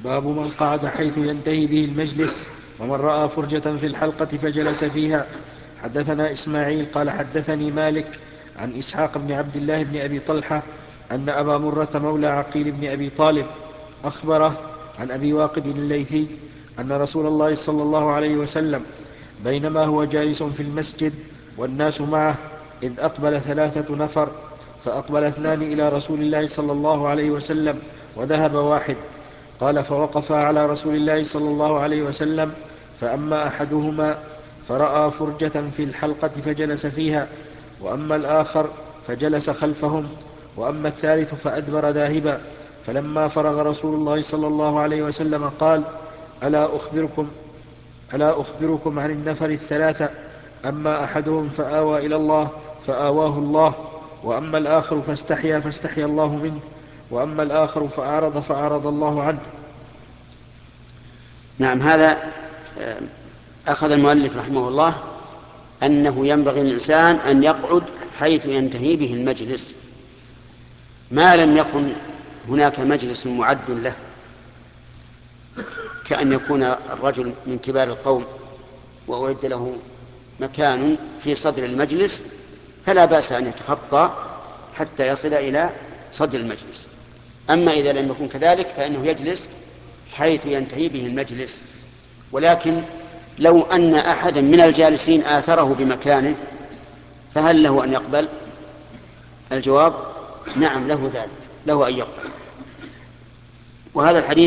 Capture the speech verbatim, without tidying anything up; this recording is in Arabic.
باب من قعد حيث ينتهي به المجلس ومن رأى فرجة في الحلقة فجلس فيها. حدثنا إسماعيل قال حدثني مالك عن إسحاق بن عبد الله بن أبي طلحة أن أبا مرة مولى عقيل بن أبي طالب أخبره عن أبي واقد الليثي أن رسول الله صلى الله عليه وسلم بينما هو جالس في المسجد والناس معه إذ أقبل ثلاثة نفر، فأقبل اثنان إلى رسول الله صلى الله عليه وسلم وذهب واحد. قال فوقفا على رسول الله صلى الله عليه وسلم، فأما أحدهما فرأى فرجة في الحلقة فجلس فيها، وأما الآخر فجلس خلفهم، وأما الثالث فأدبر ذاهبا. فلما فرغ رسول الله صلى الله عليه وسلم قال: ألا أخبركم, ألا أخبركم عن النفر الثلاثة؟ أما أحدهم فآوى إلى الله فآواه الله، وأما الآخر فاستحيا فاستحيا الله منه، وأما الآخر فأعرض فأعرض الله عنه. نعم. هذا أخذ المؤلف رحمه الله أنه ينبغي الإنسان أن يقعد حيث ينتهي به المجلس، ما لم يكن هناك مجلس معد له، كأن يكون الرجل من كبار القوم وأعد له مكان في صدر المجلس، فلا بأس أن يتخطى حتى يصل إلى صدر المجلس. أما إذا لم يكن كذلك فإنه يجلس حيث ينتهي به المجلس. ولكن لو أن أحدا من الجالسين آثره بمكانه فهل له أن يقبل؟ الجواب: نعم، له ذلك، له أن يقبل. وهذا الحديث